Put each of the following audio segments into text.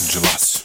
de laço.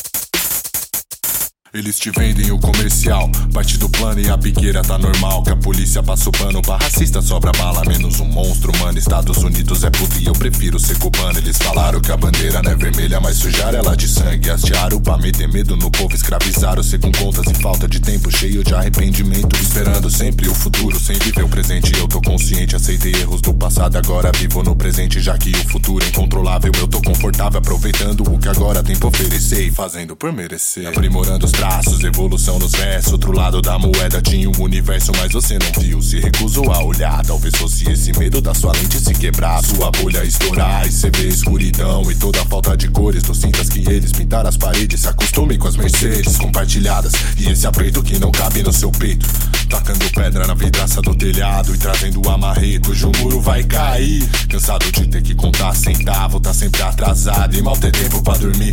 Eles te vendem o comercial, parte do plano e a piqueira tá normal. Que a polícia passa o pano pra racista, sobra bala, menos um monstro, mano. Estados Unidos é puto e eu prefiro ser cubano. Eles falaram que a bandeira não é vermelha, mas sujaram ela de sangue. Hastearam pra meter medo no povo, escravizaram-se com contas e falta de tempo, cheio de arrependimento. Esperando sempre o futuro, sem viver o presente. Eu tô consciente, aceitei erros do passado, agora vivo no presente. Já que o futuro é incontrolável, eu tô confortável, aproveitando o que agora tem pra oferecer e fazendo por merecer. Aprimorando os traços, evolução nos versos. Outro lado da moeda tinha um universo, mas você não viu, se recusou a olhar. Talvez fosse esse medo da sua lente se quebrar, sua bolha estourar e cê vê escuridão e toda a falta de cores dos cintas que eles pintaram as paredes. Se acostume com as Mercedes compartilhadas e esse apreito que não cabe no seu peito. Tacando pedra na vidraça do telhado e trazendo o amarreto, hoje o muro vai cair. Cansado de ter que contar centavo, tá sempre atrasado e mal ter tempo pra dormir.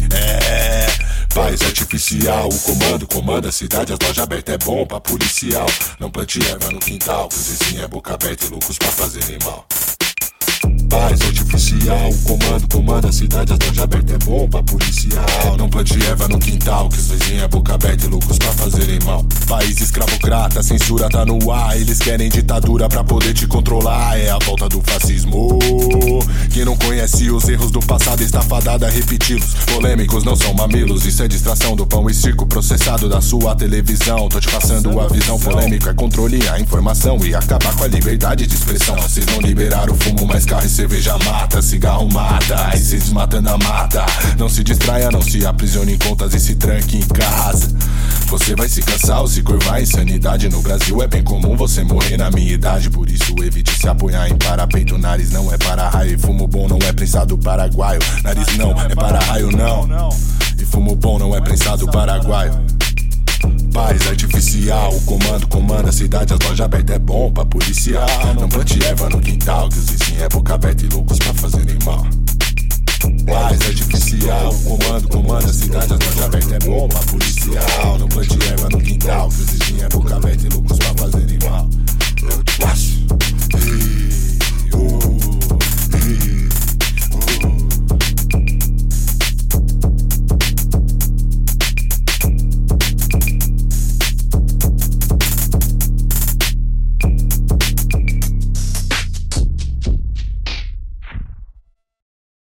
Paz artificial, o comando comanda a cidade, as lojas abertas é bom pra policial. Não plante erva no quintal, que os vizinhos é boca aberta e loucos pra fazerem mal. Paz artificial, o comando comanda a cidade, as lojas abertas é bom pra policial. Não plante erva no quintal, que os vizinhos é boca aberta e loucos pra fazerem mal. País escravocrata, censura tá no ar, eles querem ditadura pra poder te controlar. É a volta do fascismo. Quem não conhece os erros do passado está fadado a repeti-los. Polêmicos não são mamilos, isso é distração do pão e circo processado da sua televisão. Tô te passando a visão, polêmico é controle a informação e acabar com a liberdade de expressão. Vocês não liberaram o fumo, mas carro e cerveja mata, cigarro mata, e se desmatando a mata. Não se distraia, não se aprisione em contas e se tranque em casa. Você vai se cansar ou se curvar, insanidade no Brasil é bem comum você morrer na minha idade. Por isso evite se apoiar em parapeito, nariz não é para raio e fumo bom não é prensado paraguaio. Nariz não é para raio não, e fumo bom não é prensado paraguaio. Paz artificial, o comando comanda a cidade, as lojas abertas é bom pra policial. Não plante erva no quintal, que os vizinhos é boca aberta e loucos pra fazerem mal. Paz artificial, o comando comanda a cidade, as lojas abertas é bom pra policial. Não plante erva no quintal, que os vizinhos é boca aberta e loucos pra fazerem mal. Eu te passo.